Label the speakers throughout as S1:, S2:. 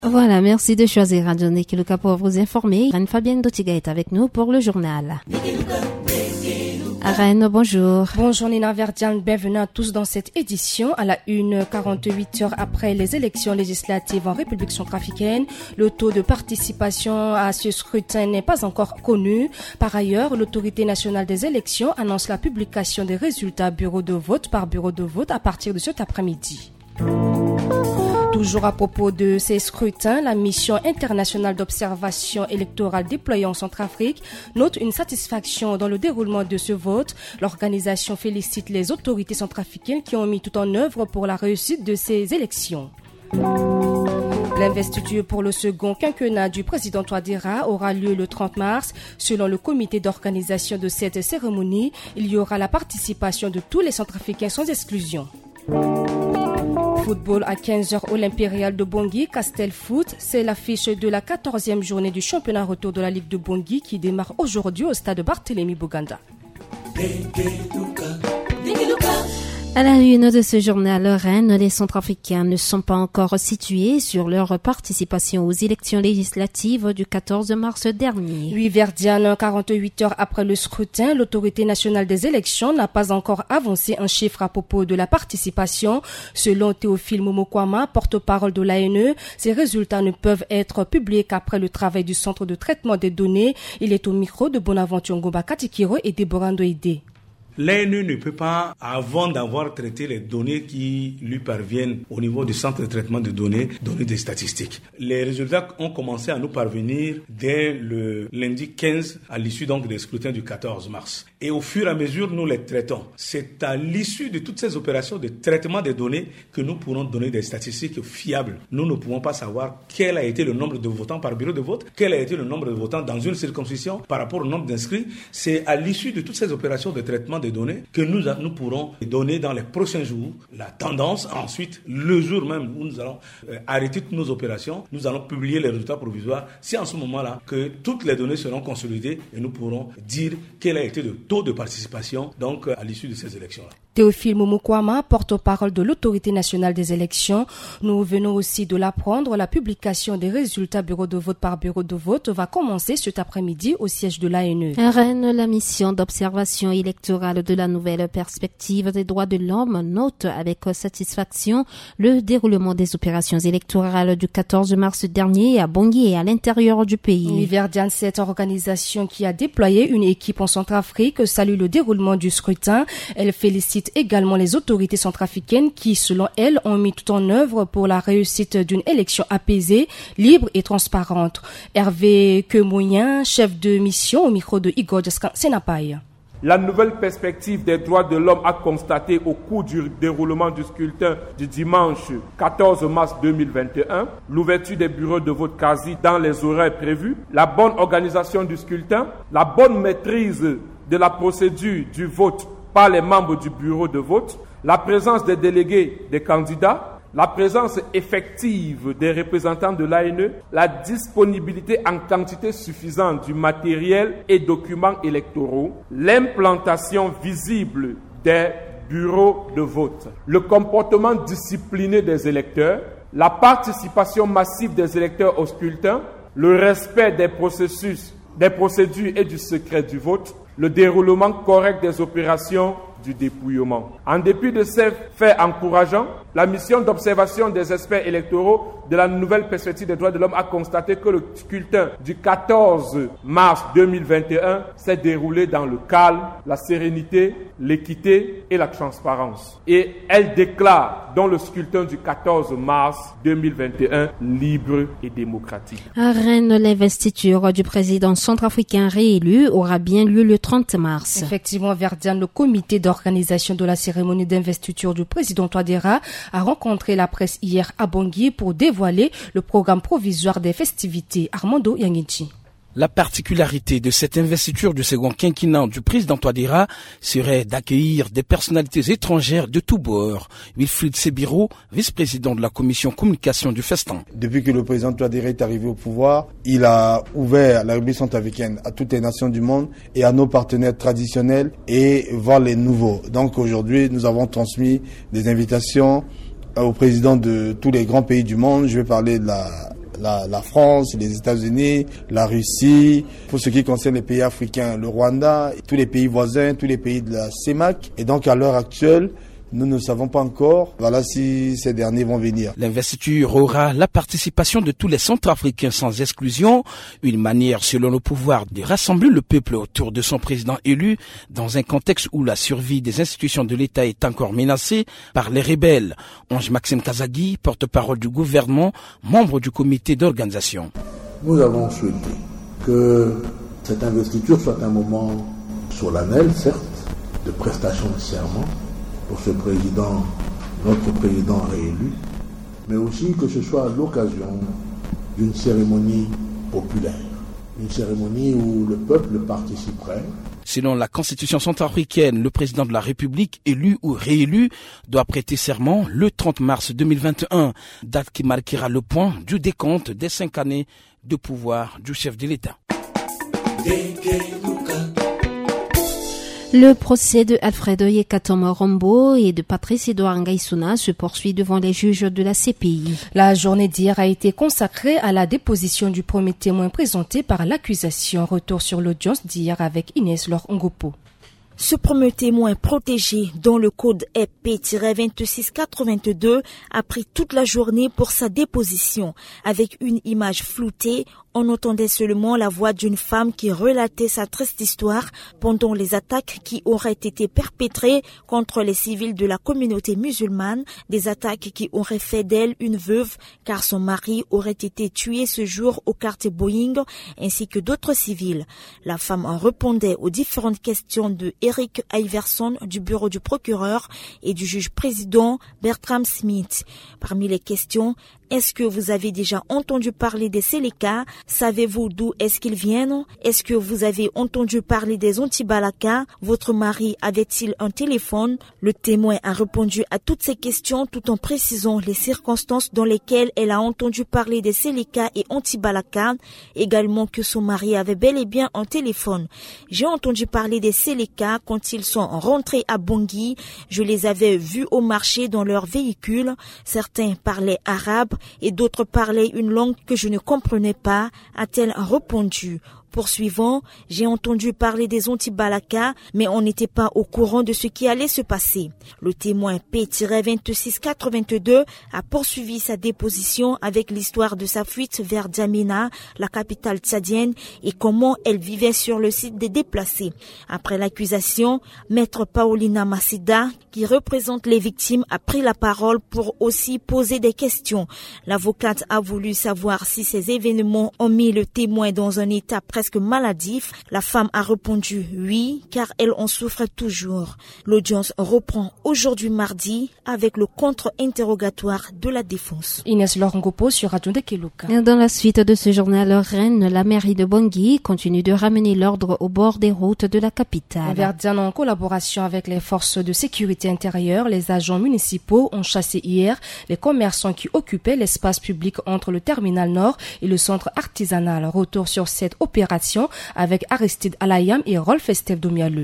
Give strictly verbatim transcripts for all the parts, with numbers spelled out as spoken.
S1: Voilà, merci de choisir Radio Nikiluka pour vous informer. Reine Fabienne Dotiga est avec nous pour le journal. Reine, bonjour.
S2: Bonjour Nina Verdian, bienvenue à tous dans cette édition. À la une, quarante-huit heures après les élections législatives en République centrafricaine, le taux de participation à ce scrutin n'est pas encore connu. Par ailleurs, l'autorité nationale des élections annonce la publication des résultats bureau de vote par bureau de vote à partir de cet après-midi. Toujours à propos de ces scrutins, la mission internationale d'observation électorale déployée en Centrafrique note une satisfaction dans le déroulement de ce vote. L'organisation félicite les autorités centrafricaines qui ont mis tout en œuvre pour la réussite de ces élections. L'investiture pour le second quinquennat du président Touadéra aura lieu le trente mars. Selon le comité d'organisation de cette cérémonie, il y aura la participation de tous les Centrafricains sans exclusion. Football à quinze heures au l'Impérial de Bangui, Castel Foot, c'est l'affiche de la quatorzième journée du championnat retour de la Ligue de Bangui qui démarre aujourd'hui au stade Barthélémy Boganda.
S1: À la une de ce journal, Rennes, les Centrafricains ne sont pas encore situés sur leur participation aux élections législatives du quatorze mars dernier.
S2: Oui, Verdiane, quarante-huit heures après le scrutin, l'autorité nationale des élections n'a pas encore avancé un chiffre à propos de la participation. Selon Théophile Momokwama, porte-parole de l'A N E, ces résultats ne peuvent être publiés qu'après le travail du centre de traitement des données. Il est au micro de Bonaventure Ngomba Katikiro et Déborah Ndoïdé.
S3: L'A N E ne peut pas, avant d'avoir traité les données qui lui parviennent au niveau du centre de traitement de données, donner des statistiques. Les résultats ont commencé à nous parvenir dès le lundi quinze, à l'issue donc des scrutins du quatorze mars. Et au fur et à mesure, nous les traitons. C'est à l'issue de toutes ces opérations de traitement des données que nous pourrons donner des statistiques fiables. Nous ne pouvons pas savoir quel a été le nombre de votants par bureau de vote, quel a été le nombre de votants dans une circonscription par rapport au nombre d'inscrits. C'est à l'issue de toutes ces opérations de traitement des données que nous, nous pourrons donner dans les prochains jours la tendance. Ensuite, le jour même où nous allons euh, arrêter toutes nos opérations, nous allons publier les résultats provisoires. C'est en ce moment-là que toutes les données seront consolidées et nous pourrons dire quel a été le taux de participation donc à l'issue de ces élections-là.
S2: Théophile Momokwama, porte-parole de l'autorité nationale des élections. Nous venons aussi de l'apprendre, la publication des résultats bureau de vote par bureau de vote va commencer cet après-midi au siège de l'A N E.
S1: À Rennes, la mission d'observation électorale de la nouvelle perspective des droits de l'homme note avec satisfaction le déroulement des opérations électorales du quatorze mars dernier à Bangui et à l'intérieur du pays.
S2: Verdiane, cette organisation qui a déployé une équipe en Centrafrique, salue le déroulement du scrutin. Elle félicite également les autorités centrafricaines qui, selon elle, ont mis tout en œuvre pour la réussite d'une élection apaisée, libre et transparente. Hervé Kemoyen, chef de mission au micro de Igor Senapaï.
S4: La nouvelle perspective des droits de l'homme a constaté au cours du déroulement du scrutin du dimanche quatorze mars deux mille vingt et un l'ouverture des bureaux de vote quasi dans les horaires prévus, la bonne organisation du scrutin, la bonne maîtrise de la procédure du vote par les membres du bureau de vote, la présence des délégués des candidats, la présence effective des représentants de l'A N E, la disponibilité en quantité suffisante du matériel et documents électoraux, l'implantation visible des bureaux de vote, le comportement discipliné des électeurs, la participation massive des électeurs au scrutin, le respect des processus, des procédures et du secret du vote, le déroulement correct des opérations du dépouillement. En dépit de ces faits encourageants, la mission d'observation des experts électoraux de la nouvelle perspective des droits de l'homme a constaté que le scrutin du quatorze mars deux mille vingt et un s'est déroulé dans le calme, la sérénité, l'équité et la transparence. Et elle déclare dans le scrutin du quatorze mars deux mille vingt et un libre et démocratique.
S1: À Rennes, l'investiture du président centrafricain réélu aura bien lieu le trente mars.
S2: Effectivement, Verdiane, le comité d'organisation de la cérémonie d'investiture du président Touadéra a rencontré la presse hier à Bangui pour dévoiler le programme provisoire des festivités. Armando Yangichi.
S5: La particularité de cette investiture du second quinquennat du président Touadéra serait d'accueillir des personnalités étrangères de tous bords. Wilfried Sebiro, vice-président de la commission communication du festin.
S6: Depuis que le président Touadéra est arrivé au pouvoir, il a ouvert la République centrafricaine à toutes les nations du monde et à nos partenaires traditionnels et voir les nouveaux. Donc aujourd'hui, nous avons transmis des invitations aux présidents de tous les grands pays du monde. Je vais parler de la la, la France, les États-Unis, la Russie, pour ce qui concerne les pays africains, le Rwanda, tous les pays voisins, tous les pays de la C E M A C. Et donc à l'heure actuelle, nous ne savons pas encore, voilà, si ces derniers vont venir.
S5: L'investiture aura la participation de tous les Centrafricains sans exclusion, une manière selon le pouvoir de rassembler le peuple autour de son président élu dans un contexte où la survie des institutions de l'État est encore menacée par les rebelles. Onge Maxime Kazagui, porte-parole du gouvernement, membre du comité d'organisation.
S7: Nous avons souhaité que cette investiture soit un moment solennel, certes, de prestation de serment pour ce président, notre président réélu, mais aussi que ce soit l'occasion d'une cérémonie populaire, une cérémonie où le peuple participerait.
S5: Selon la Constitution centrafricaine, le président de la République, élu ou réélu, doit prêter serment le trente mars deux mille vingt et un, date qui marquera le point du décompte des cinq années de pouvoir du chef de l'État.
S1: Le procès de Alfredo Yekatom Rombo et de Patrice Edouard Ngaïsouna se poursuit devant les juges de la C P I.
S2: La journée d'hier a été consacrée à la déposition du premier témoin présenté par l'accusation. Retour sur l'audience d'hier avec Inès Laure Ngopo.
S8: Ce premier témoin protégé, dont le code est P vingt-six quatre-vingt-deux, a pris toute la journée pour sa déposition. Avec une image floutée, on entendait seulement la voix d'une femme qui relatait sa triste histoire pendant les attaques qui auraient été perpétrées contre les civils de la communauté musulmane, des attaques qui auraient fait d'elle une veuve car son mari aurait été tué ce jour au quartier Boeing ainsi que d'autres civils. La femme en répondait aux différentes questions de Eric Iverson du bureau du procureur et du juge président Bertram Smith. Parmi les questions, est-ce que vous avez déjà entendu parler des Séléka? Savez-vous d'où est-ce qu'ils viennent? Est-ce que vous avez entendu parler des Antibalaka? Votre mari avait-il un téléphone? Le témoin a répondu à toutes ces questions tout en précisant les circonstances dans lesquelles elle a entendu parler des Séléka et Antibalaka, également que son mari avait bel et bien un téléphone. J'ai entendu parler des Séléka quand ils sont rentrés à Bangui. Je les avais vus au marché dans leur véhicule. Certains parlaient arabe et d'autres parlaient une langue que je ne comprenais pas, a-t-elle répondu. Poursuivant, j'ai entendu parler des Antibalaka, mais on n'était pas au courant de ce qui allait se passer. Le témoin P vingt-six quatre-vingt-deux a poursuivi sa déposition avec l'histoire de sa fuite vers Djamena, la capitale tchadienne, et comment elle vivait sur le site des déplacés. Après l'accusation, maître Paulina Massida, qui représente les victimes, a pris la parole pour aussi poser des questions. L'avocate a voulu savoir si ces événements ont mis le témoin dans un état presque maladif. La femme a répondu oui, car elle en souffre toujours. L'audience reprend aujourd'hui mardi avec le contre-interrogatoire de la défense.
S2: Inès Lorengopo sur Radio Ndekeluka.
S1: Dans la suite de ce journal Rennes, la mairie de Bangui continue de ramener l'ordre au bord des routes de la capitale.
S2: Verdun, en collaboration avec les forces de sécurité intérieure, les agents municipaux ont chassé hier les commerçants qui occupaient l'espace public entre le terminal nord et le centre artisanal. Retour sur cette opération avec Aristide Alayam et Rolf Esteve Domialeux.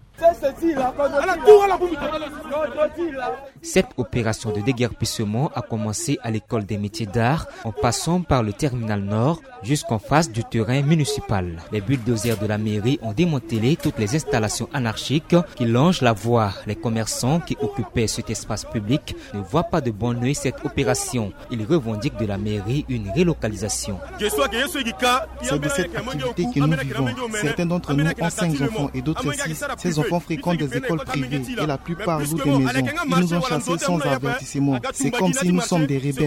S9: Cette opération de déguerpissement a commencé à l'école des métiers d'art en passant par le terminal nord jusqu'en face du terrain municipal. Les bulldozers de la mairie ont démantelé toutes les installations anarchiques qui longent la voie. Les commerçants qui occupaient cet espace public ne voient pas de bon œil cette opération. Ils revendiquent de la mairie une relocalisation.
S10: C'est de cette activité que nous vivons. Certains d'entre nous ont cinq enfants et d'autres six. Ces enfants fréquentent des écoles privées et la plupart louent des maisons. Ils nous ont chassés sans avertissement. C'est comme si nous sommes des rebelles.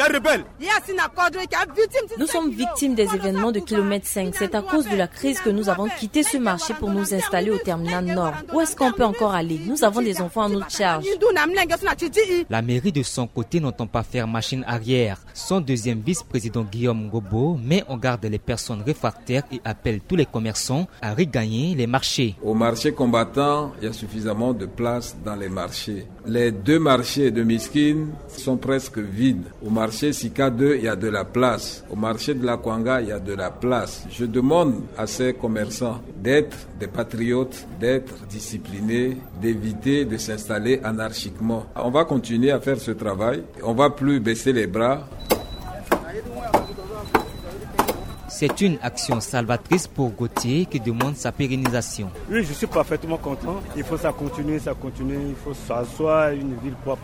S11: Nous sommes victimes des événements de kilomètre cinq. C'est à cause de la crise que nous avons quitté ce marché pour nous installer au terminal nord. Où est-ce qu'on peut encore aller? Nous avons des enfants à notre charge.
S9: La mairie de son côté n'entend pas faire machine arrière. Son deuxième vice-président Guillaume Gobo met en garde les personnes réfractaires et appelle tous les commerçants à regagner les marchés.
S12: Au marché combattant, il y a suffisamment de place dans les marchés. Les deux marchés de Miskine sont presque vides. Au marché Sika deux, il y a de la place. Au marché de la Kwanga, il y a de la place. Je demande à ces commerçants d'être des patriotes, d'être disciplinés, d'éviter de s'installer anarchiquement. On va continuer à faire ce travail. On ne va plus baisser les bras.
S9: C'est une action salvatrice pour Gauthier qui demande sa pérennisation.
S13: Oui, je suis parfaitement content. Il faut ça continuer, ça continue. Il faut que ça soit une ville propre.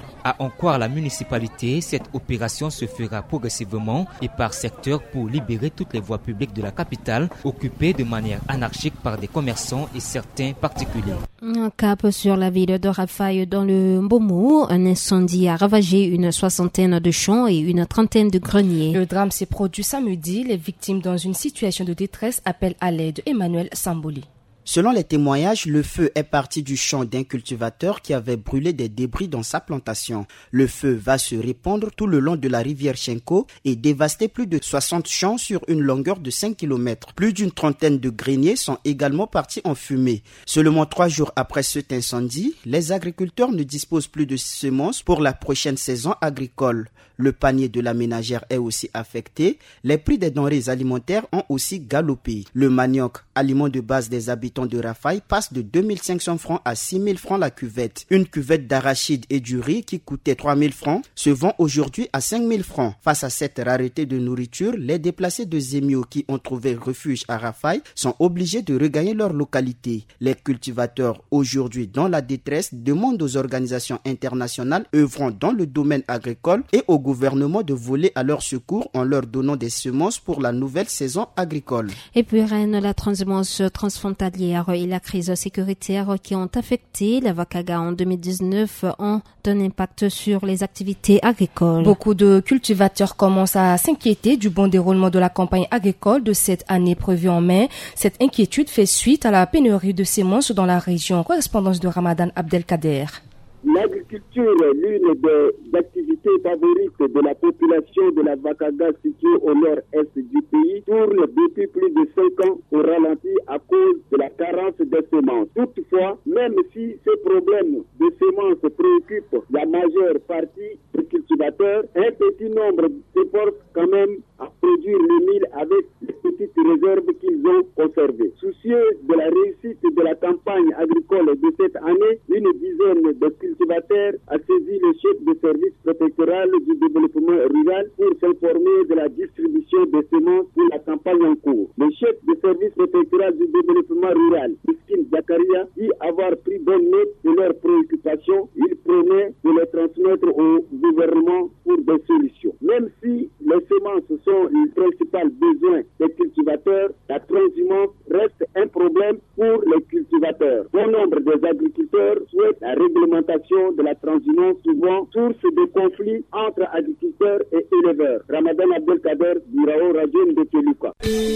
S9: À en croire la municipalité, cette opération se fera progressivement et par secteur pour libérer toutes les voies publiques de la capitale occupées de manière anarchique par des commerçants et certains particuliers.
S1: Un cap sur la ville de Rafah dans le Mbomou. Un incendie a ravagé une soixantaine de champs et une trentaine de greniers.
S2: Le drame s'est produit samedi. Les victimes dans une situation de détresse appellent à l'aide. Emmanuel Samboli.
S14: Selon les témoignages, le feu est parti du champ d'un cultivateur qui avait brûlé des débris dans sa plantation. Le feu va se répandre tout le long de la rivière Chenko et dévaster plus de soixante champs sur une longueur de cinq kilomètres. Plus d'une trentaine de greniers sont également partis en fumée. Seulement trois jours après cet incendie, les agriculteurs ne disposent plus de semences pour la prochaine saison agricole. Le panier de la ménagère est aussi affecté. Les prix des denrées alimentaires ont aussi galopé. Le manioc, aliment de base des habitants de Rafah, passe de deux mille cinq cents francs à six mille francs la cuvette. Une cuvette d'arachide et du riz qui coûtait trois mille francs se vend aujourd'hui à cinq mille francs. Face à cette rareté de nourriture, les déplacés de Zemio qui ont trouvé refuge à Rafah sont obligés de regagner leur localité. Les cultivateurs, aujourd'hui dans la détresse, demandent aux organisations internationales œuvrant dans le domaine agricole et au gouvernement de voler à leur secours en leur donnant des semences pour la nouvelle saison agricole.
S1: Et puis Rennes, la transhumance transfrontalière et la crise sécuritaire qui ont affecté la Vakaga en deux mille dix-neuf ont un impact sur les activités agricoles.
S2: Beaucoup de cultivateurs commencent à s'inquiéter du bon déroulement de la campagne agricole de cette année prévue en mai. Cette inquiétude fait suite à la pénurie de semences dans la région. Correspondance de Ramadan Abdelkader.
S15: L'agriculture est l'une des activités favorites de la population de la Vakaga située au nord-est du pays, tourne depuis plus de cinq ans au ralenti à cause de la carence de semences. Toutefois, même si ce problème de semences préoccupe la majeure partie des cultivateurs, un petit nombre s'efforce quand même à produire le mil avec les petites réserves qu'ils ont conservées. Soucieux de la réussite de la campagne agricole de cette année, une dizaine de cultivateurs a saisi le chef de service préfectoral du développement rural pour s'informer de la distribution des semences pour la campagne en cours. Le chef de service préfectoral du développement rural, Miskin Zakaria, dit avoir pris bonne note de leurs préoccupations. Il promet de les transmettre au gouvernement pour des solutions. Même si les semences sont le principal besoin des cultivateurs, la transhumance reste un problème pour les cultivateurs. Bon nombre des agriculteurs souhaitent la réglementation de la transhumance, souvent source de conflits entre agriculteurs et éleveurs. Ramadan Abdelkader, Birao, Radio de Keluka.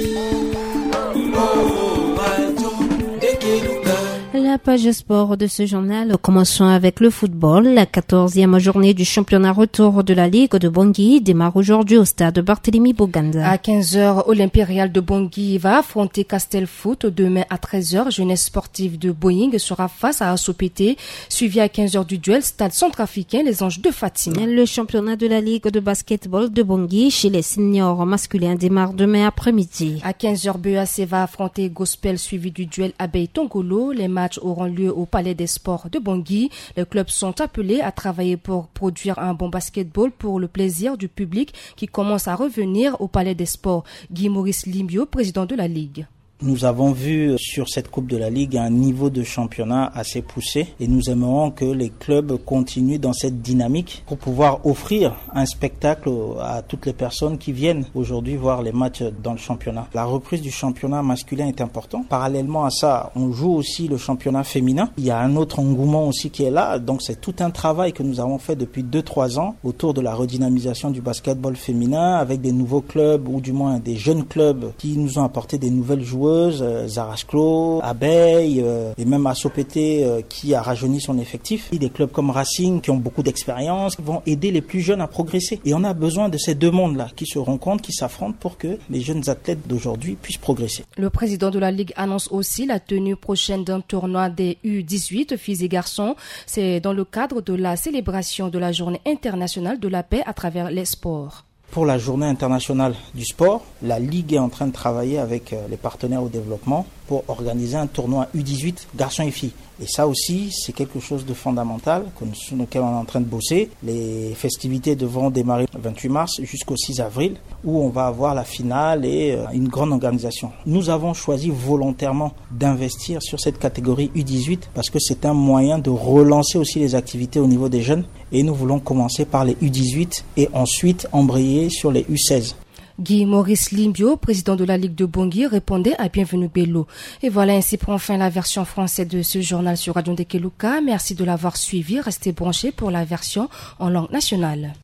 S1: La page sport de ce journal, commençons avec le football. La quatorzième journée du championnat retour de la Ligue de Bangui démarre aujourd'hui au stade Barthélemy Boganda.
S2: À quinze heures, Olympial de Bangui va affronter Castel Foot. Demain à treize heures, Jeunesse sportive de Boeing sera face à Assopété. Suivi à quinze heures du duel, stade centrafricain, les Anges de Fatima.
S1: Le championnat de la Ligue de basketball de Bangui chez les seniors masculins démarre demain après-midi.
S2: À quinze heures, B E A C va affronter Gospel suivi du duel Abeille-Tongolo. Les matchs auront lieu au Palais des Sports de Bangui. Les clubs sont appelés à travailler pour produire un bon basketball pour le plaisir du public qui commence à revenir au Palais des Sports. Guy Maurice Limbio, président de la Ligue.
S16: Nous avons vu sur cette Coupe de la Ligue un niveau de championnat assez poussé et nous aimerons que les clubs continuent dans cette dynamique pour pouvoir offrir un spectacle à toutes les personnes qui viennent aujourd'hui voir les matchs dans le championnat. La reprise du championnat masculin est importante. Parallèlement à ça, on joue aussi le championnat féminin. Il y a un autre engouement aussi qui est là, donc c'est tout un travail que nous avons fait depuis deux trois ans autour de la redynamisation du basketball féminin avec des nouveaux clubs ou du moins des jeunes clubs qui nous ont apporté des nouvelles joueuses. Zarashklo, Abeille euh, et même Assopété euh, qui a rajeuni son effectif. Et des clubs comme Racing qui ont beaucoup d'expérience vont aider les plus jeunes à progresser. Et on a besoin de ces deux mondes-là qui se rencontrent, qui s'affrontent pour que les jeunes athlètes d'aujourd'hui puissent progresser.
S2: Le président de la Ligue annonce aussi la tenue prochaine d'un tournoi des U dix-huit filles et garçons. C'est dans le cadre de la célébration de la Journée internationale de la paix à travers les sports.
S16: Pour la Journée internationale du sport, la Ligue est en train de travailler avec les partenaires au développement pour pour organiser un tournoi U dix-huit garçons et filles. Et ça aussi, c'est quelque chose de fondamental sur lequel on est en train de bosser. Les festivités devront démarrer le vingt-huit mars jusqu'au six avril, où on va avoir la finale et une grande organisation. Nous avons choisi volontairement d'investir sur cette catégorie U dix-huit parce que c'est un moyen de relancer aussi les activités au niveau des jeunes. Et nous voulons commencer par les U dix-huit et ensuite embrayer sur les U seize.
S2: Guy Maurice Limbio, président de la Ligue de Bangui, répondait à Bienvenue Bello. Et voilà, ainsi prend fin la version française de ce journal sur Radio Ndekeluka. Merci de l'avoir suivi. Restez branchés pour la version en langue nationale.